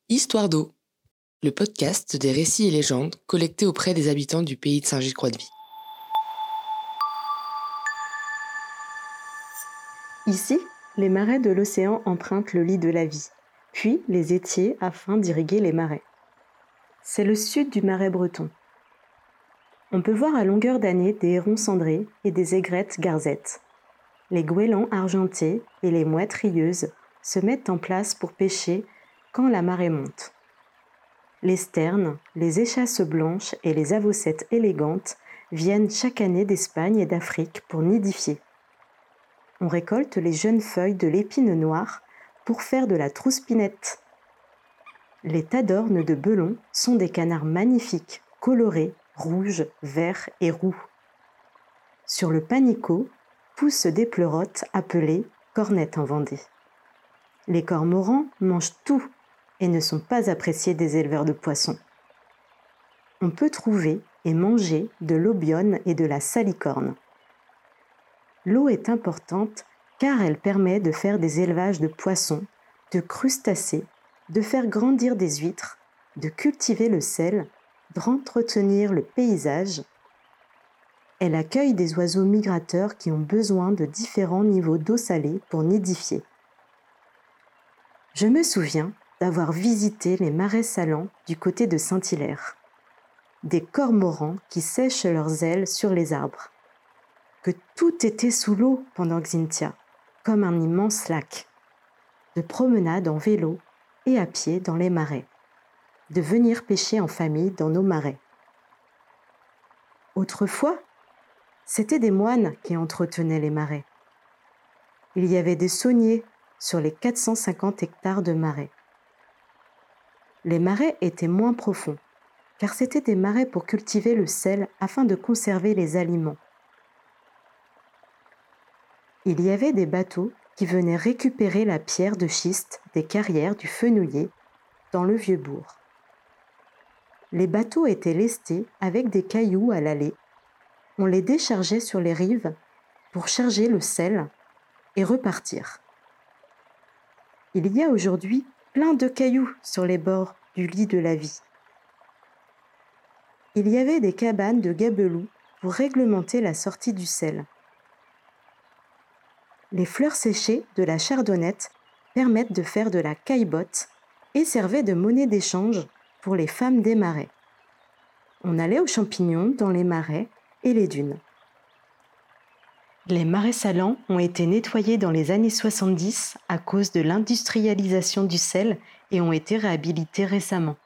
Histoire d'eau, le podcast des récits et légendes collectés auprès des habitants du pays de Saint-Gilles-Croix-de-Vie. Ici, les marais de l'océan empruntent le lit de la vie, puis les étiers afin d'irriguer les marais. C'est le sud du marais breton. On peut voir à longueur d'année des hérons cendrés et des aigrettes garzettes. Les goélands argentés et les mouettes rieuses se mettent en place pour pêcher quand la marée monte. Les sternes, les échasses blanches et les avossettes élégantes viennent chaque année d'Espagne et d'Afrique pour nidifier. On récolte les jeunes feuilles de l'épine noire pour faire de la trouspinette. Les tadornes de Belon sont des canards magnifiques, colorés, rouges, verts et roux. Sur le panicaud poussent des pleurotes appelées cornettes en Vendée. Les cormorans mangent tout et ne sont pas appréciés des éleveurs de poissons. On peut trouver et manger de l'obione et de la salicorne. L'eau est importante car elle permet de faire des élevages de poissons, de crustacés, de faire grandir des huîtres, de cultiver le sel, d'entretenir le paysage. Elle accueille des oiseaux migrateurs qui ont besoin de différents niveaux d'eau salée pour nidifier. Je me souviens d'avoir visité les marais salants du côté de Saint-Hilaire. Des cormorans qui sèchent leurs ailes sur les arbres. Que tout était sous l'eau pendant Xynthia, comme un immense lac. De promenades en vélo et à pied dans les marais. De venir pêcher en famille dans nos marais. Autrefois, c'étaient des moines qui entretenaient les marais. Il y avait des sauniers sur les 450 hectares de marais. Les marais étaient moins profonds, car c'étaient des marais pour cultiver le sel afin de conserver les aliments. Il y avait des bateaux qui venaient récupérer la pierre de schiste des carrières du Fenouiller dans le Vieux-Bourg. Les bateaux étaient lestés avec des cailloux à l'allée. On les déchargeait sur les rives pour charger le sel et repartir. Il y a aujourd'hui plein de cailloux sur les bords du lit de la vie. Il y avait des cabanes de gabelous pour réglementer la sortie du sel. Les fleurs séchées de la chardonnette permettent de faire de la caillebotte et servaient de monnaie d'échange pour les femmes des marais. On allait aux champignons dans les marais et les dunes. Les marais salants ont été nettoyés dans les années 70 à cause de l'industrialisation du sel et ont été réhabilités récemment.